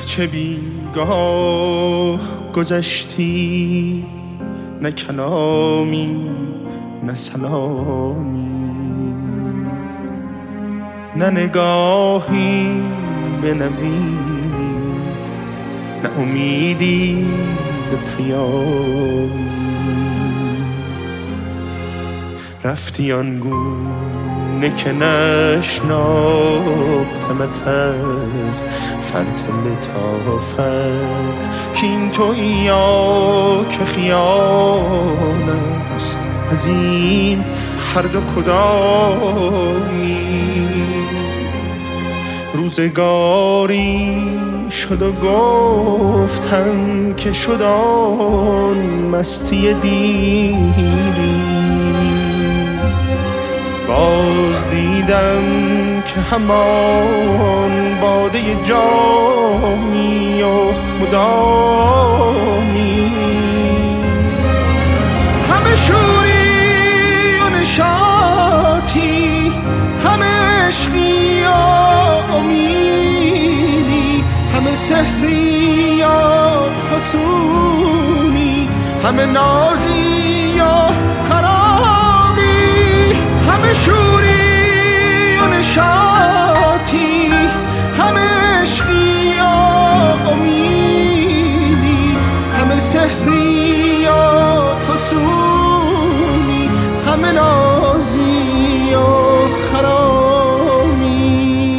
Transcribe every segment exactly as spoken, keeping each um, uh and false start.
چه بیگاه گذشتی، نه کلامی نه سلامی، نه نگاهی بنبینی، نه امیدی به پیامی. رفتی آنگونه که نشناختمت از فرط لطافت، که این تویی یا که خیال است، از این هر دو کدامی. روزگاری شد و گفتم که شد آن مستی دیری، باز دیدم که همان باده جامی و مدامی، همه شوری و نشاطی، همه عشقی و امیدی، همه سحری یا فسونی، همه نازی و خرامی، همه شوری و نشاطی، همه عشقی و امیدی، همه سحری و فسونی، همه نازی و خرامی.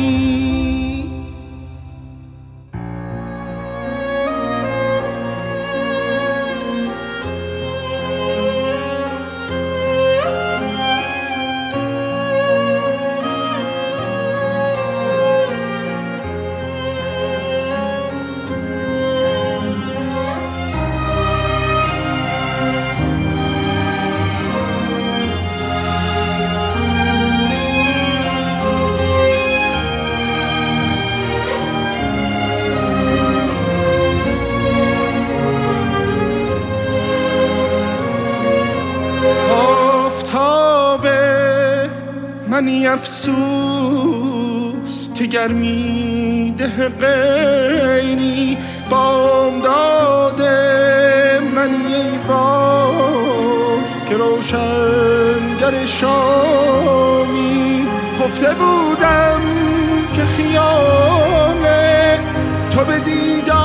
منی افسوس که گرمی ده غیری، بام داده منی ای بار که روشنگر شامی. خفته بودم که خیال تو به دیدار